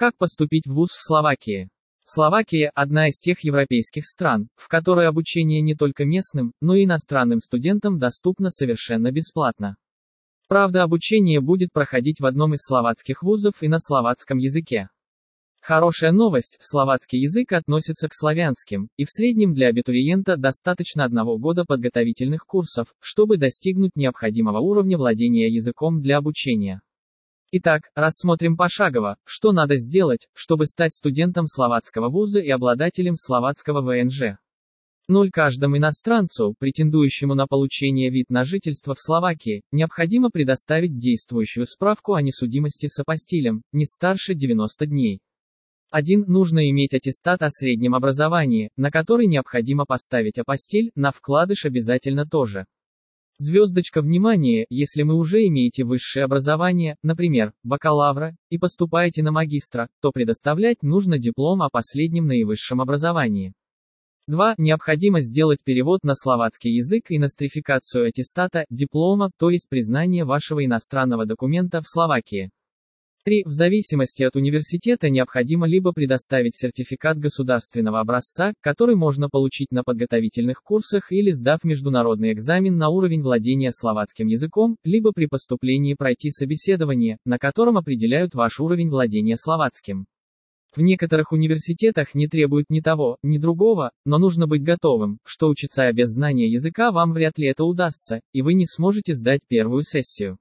Как поступить в вуз в Словакии? Словакия – одна из тех европейских стран, в которой обучение не только местным, но и иностранным студентам доступно совершенно бесплатно. Правда, обучение будет проходить в одном из словацких вузов и на словацком языке. Хорошая новость – словацкий язык относится к славянским, и в среднем для абитуриента достаточно 1 года подготовительных курсов, чтобы достигнуть необходимого уровня владения языком для обучения. Итак, рассмотрим пошагово, что надо сделать, чтобы стать студентом словацкого вуза и обладателем словацкого ВНЖ. 0. Каждому иностранцу, претендующему на получение вид на жительство в Словакии, необходимо предоставить действующую справку о несудимости с апостилем, не старше 90 дней. 1. Нужно иметь аттестат о среднем образовании, на который необходимо поставить апостиль, на вкладыш обязательно тоже. Звездочка, внимание, если вы уже имеете высшее образование, например, бакалавра, и поступаете на магистра, то предоставлять нужно диплом о последнем наивысшем образовании. 2. Необходимо сделать перевод на словацкий язык и нострификацию аттестата, диплома, то есть признание вашего иностранного документа в Словакии. 3. В зависимости от университета необходимо либо предоставить сертификат государственного образца, который можно получить на подготовительных курсах или сдав международный экзамен на уровень владения словацким языком, либо при поступлении пройти собеседование, на котором определяют ваш уровень владения словацким. В некоторых университетах не требуют ни того, ни другого, но нужно быть готовым, что учиться без знания языка вам вряд ли это удастся, и вы не сможете сдать первую сессию.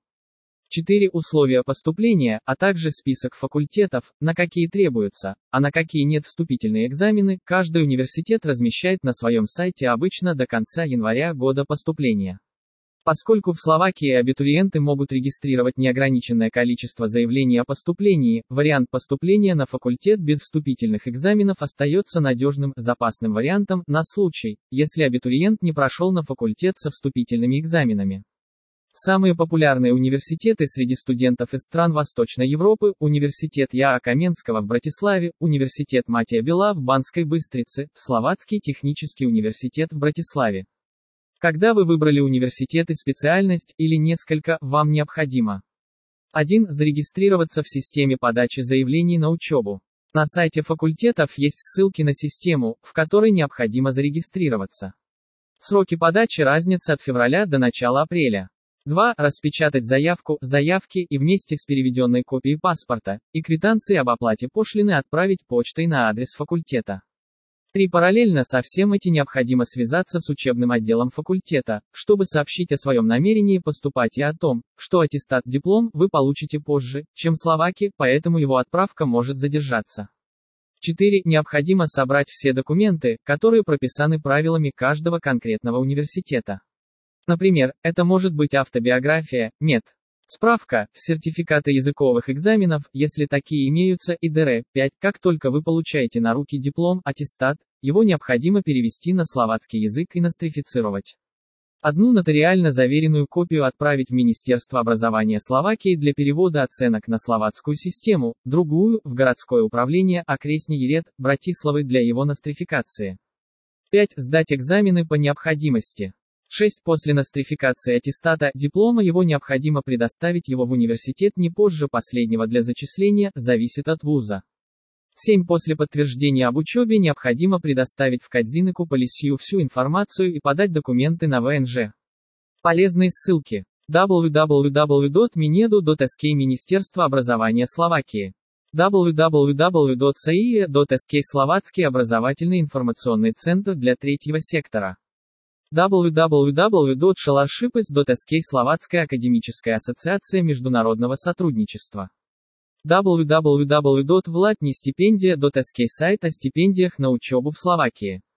4. Условия поступления, а также список факультетов, на какие требуются, а на какие нет вступительные экзамены, каждый университет размещает на своем сайте обычно до конца января года поступления. Поскольку в Словакии абитуриенты могут регистрировать неограниченное количество заявлений о поступлении, вариант поступления на факультет без вступительных экзаменов остается надежным, запасным вариантом, на случай, если абитуриент не прошел на факультет со вступительными экзаменами. Самые популярные университеты среди студентов из стран Восточной Европы – Университет Я.А. Каменского в Братиславе, Университет Матея Бела в Банской Быстрице, Словацкий технический университет в Братиславе. Когда вы выбрали университет и специальность, или несколько, вам необходимо 1. Зарегистрироваться в системе подачи заявлений на учебу. На сайте факультетов есть ссылки на систему, в которой необходимо зарегистрироваться. Сроки подачи разнятся от февраля до начала апреля. 2. Распечатать заявки и вместе с переведенной копией паспорта и квитанцией об оплате пошлины отправить почтой на адрес факультета. 3. Параллельно со всем этим необходимо связаться с учебным отделом факультета, чтобы сообщить о своем намерении поступать и о том, что аттестат-диплом вы получите позже, чем словаки, поэтому его отправка может задержаться. 4. Необходимо собрать все документы, которые прописаны правилами каждого конкретного университета. Например, это может быть автобиография, справка, сертификаты языковых экзаменов, если такие имеются, и ДР. 5. Как только вы получаете на руки диплом, аттестат, его необходимо перевести на словацкий язык и нострифицировать. Одну нотариально заверенную копию отправить в Министерство образования Словакии для перевода оценок на словацкую систему, другую – в городское управление окрестный Еред, Братиславы для его нострификации. 5. Сдать экзамены по необходимости. 6. После нострификации аттестата, диплома его необходимо предоставить его в университет не позже последнего для зачисления, зависит от вуза. 7. После подтверждения об учебе необходимо предоставить в Кадзинеку полисию всю информацию и подать документы на ВНЖ. Полезные ссылки. www.minedu.sk Министерство образования Словакии. www.cie.sk Словацкий образовательный информационный центр для третьего сектора. www.scholarshipes.sk Словацкая академическая ассоциация международного сотрудничества. www.vladnistipendия.sk сайт о стипендиях на учебу в Словакии.